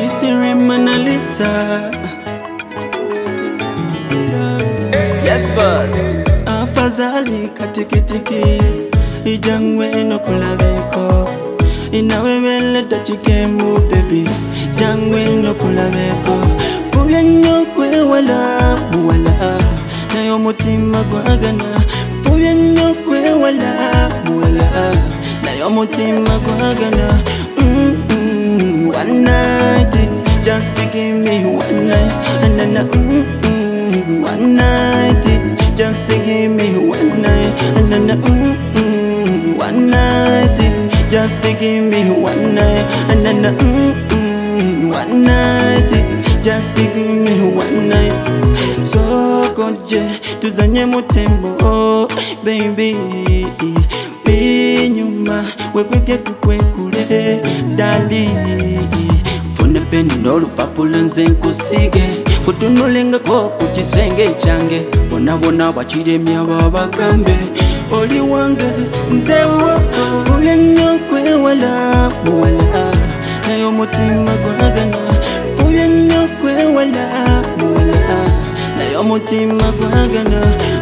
Siri Manalisa. Yes, boss. Afadhali katikitiki ijangwe no kulabeko inawewele tachikemu baby jangwe no kulabeko fuya nyokwe wala muwala nayo mutima gwagana fuya nyokwe wala muwala nayo mutima gwagana. One night, just to give me one night, and then one night, just to give me one night, and then one night, just to give me one night, and then one night, just to give me one night. So koje tuzanye mutembo, baby. Binyuma wekweke kukwekule dali fune peni n'olupapula nze nkusige kutunulenga ko kukisenge kyange bonabona bakiremya babagambe oli wange nzewo fuye nnyo kwewala muwala nayo mutima gwagana fuye nnyo kwewala muwala nayo mutima gwagana.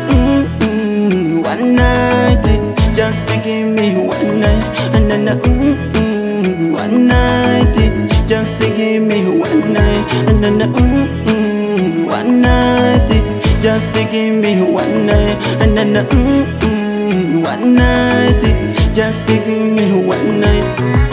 One night, just to give me one night, and then one night, just to give me one night, and then one night, just to give me one night, and then one night, just to give me one night.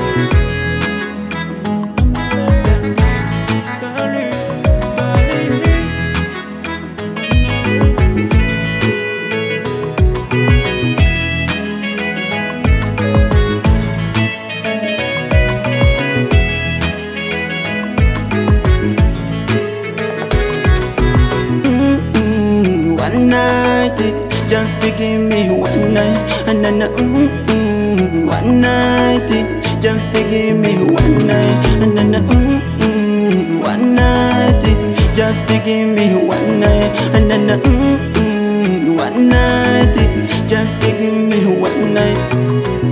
One night, just to give me one night, and then one night, just to give me one night, and then one night, just to give me one night, and then one night, just to give me one night.